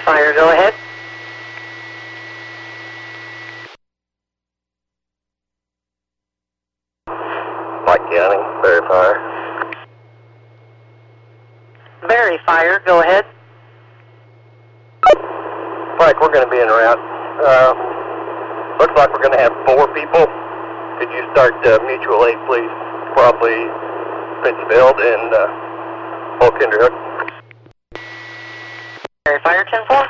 Fire, go ahead. Mike County, Berry Fire. Berry Fire, go ahead. Mike, we're going to be en route. Looks like we're going to have 4 people. Could you start mutual aid, please? Probably Pittsfield and Old Kinderhook. Berry Fire, 10-4.